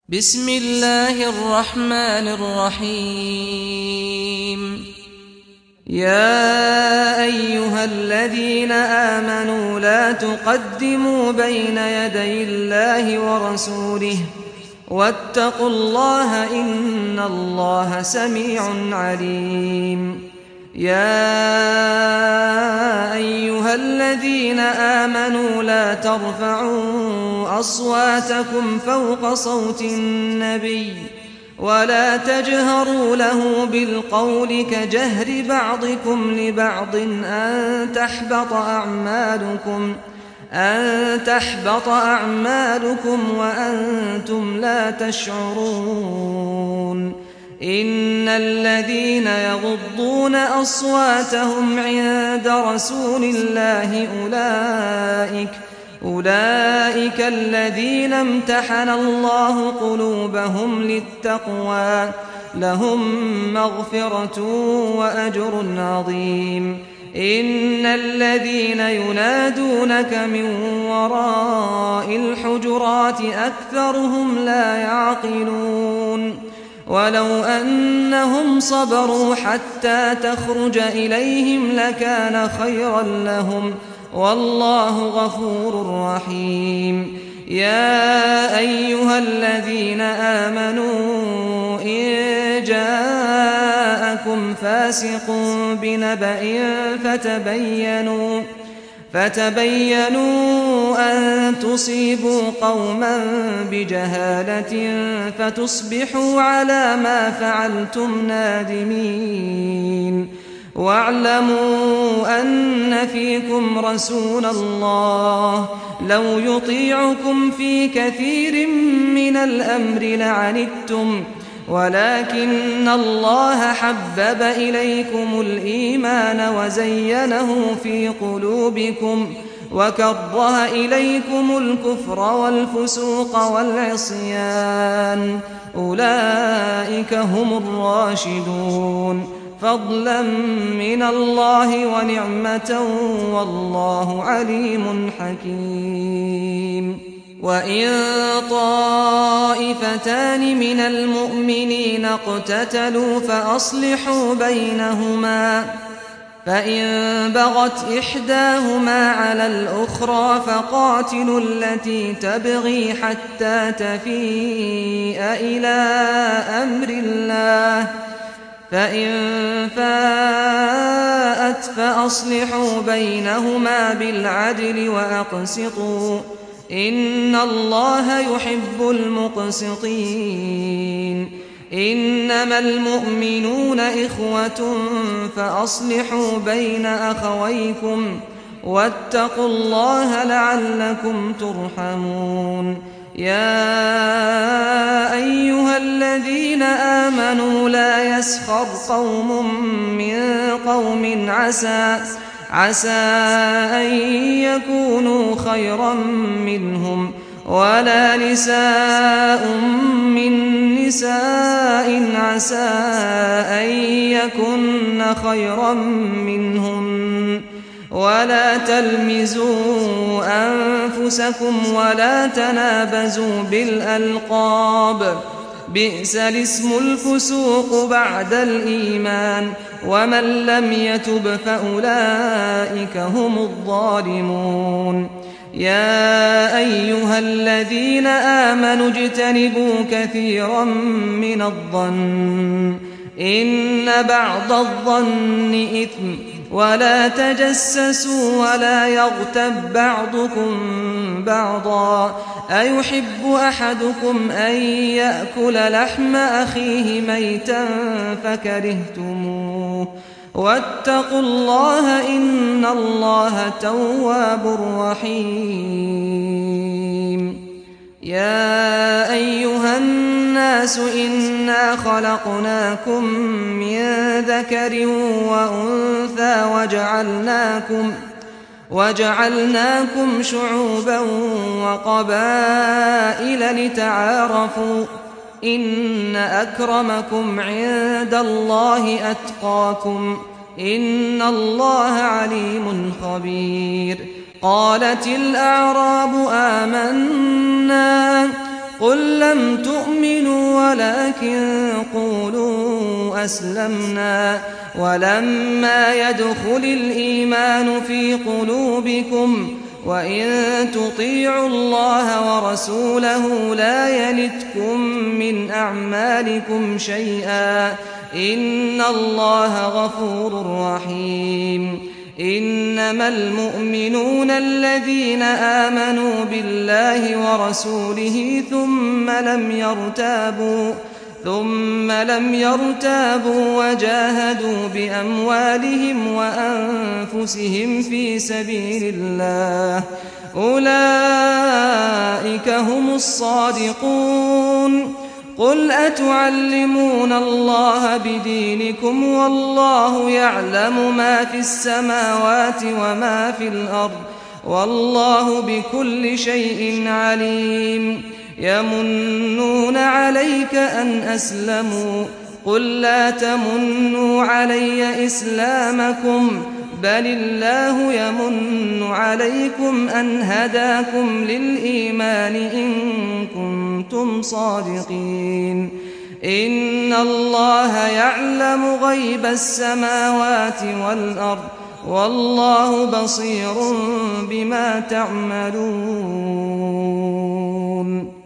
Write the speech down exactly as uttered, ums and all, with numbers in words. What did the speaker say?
بسم الله الرحمن الرحيم. يا أيها الذين آمنوا لا تقدموا بين يدي الله ورسوله واتقوا الله إن الله سميع عليم. يا أيها الذين آمنوا لا ترفعوا أصواتكم فوق صوت النبي ولا تجهروا له بالقول كجهر بعضكم لبعض أن تحبط أعمالكم أن تحبط أعمالكم وأنتم لا تشعرون. إن الذين يغضون أصواتهم عند رسول الله أولئك أولئك الذين امتحن الله قلوبهم للتقوى لهم مغفرة وأجر عظيم. إن الذين ينادونك من وراء الحجرات أكثرهم لا يعقلون. ولو أنهم صبروا حتى تخرج إليهم لكان خيرا لهم والله غفور رحيم. يا أيها الذين آمنوا إن جاءكم فاسق بنبأ فتبينوا فتبينوا أن تصيبوا قوما بجهالة فتصبحوا على ما فعلتم نادمين. واعلموا أن فيكم رسول الله لو يطيعكم في كثير من الأمر لعنتم ولكن الله حبب إليكم الإيمان وزينه في قلوبكم وكره إليكم الكفر والفسوق والعصيان أولئك هم الراشدون فضلا من الله ونعمة والله عليم حكيم. وإن طائفتان من المؤمنين اقتتلوا فأصلحوا بينهما فإن بغت إحداهما على الأخرى فقاتلوا التي تبغي حتى تفيء إلى أمر الله فإن فاءت فأصلحوا بينهما بالعدل وأقسطوا إن الله يحب المقسطين. إنما المؤمنون إخوة فأصلحوا بين أخويكم واتقوا الله لعلكم ترحمون. يا أيها الذين آمنوا لا يسخر قوم من قوم عسى عسى أن يكونوا خيرا منهم ولا نساء من نساء عسى أن يكن خيرا منهن ولا تلمزوا أنفسكم ولا تنابزوا بالألقاب بئس الاسم الفسوق بعد الإيمان ومن لم يتب فأولئك هم الظالمون. يا أيها الذين آمنوا اجتنبوا كثيرا من الظن إن بعض الظن إثم ولا تجسسوا ولا يغتب بعضكم بعضا أيحب أحدكم أن يأكل لحم أخيه ميتا فكرهتموه واتقوا الله إن الله تواب رحيم. يا أيها الناس إنا خلقناكم من ذكر وأنثى وجعلناكم وجعلناكم شعوبا وقبائل لتعارفوا إن أكرمكم عند الله أتقاكم إن الله عليم خبير. قالت الأعراب آمنا قل لم تؤمنوا ولكن قولوا أسلمنا ولما يدخل الإيمان في قلوبكم وإن تطيعوا الله ورسوله لا يلتكم من أعمالكم شيئا إن الله غفور رحيم إنما المؤمنون الذين آمنوا بالله ورسوله ثم لم يرتابوا ثم لم يرتابوا وجاهدوا بأموالهم وأنفسهم في سبيل الله أولئك هم الصادقون قل أتعلمون الله بدينكم والله يعلم ما في السماوات وما في الأرض والله بكل شيء عليم يمنون عليك أن أسلموا قل لا تمنوا علي إسلامكم بل الله يمن عليكم أن هداكم للإيمان إن كنتم صادقين إن الله يعلم غيب السماوات والأرض والله بصير بما تعملون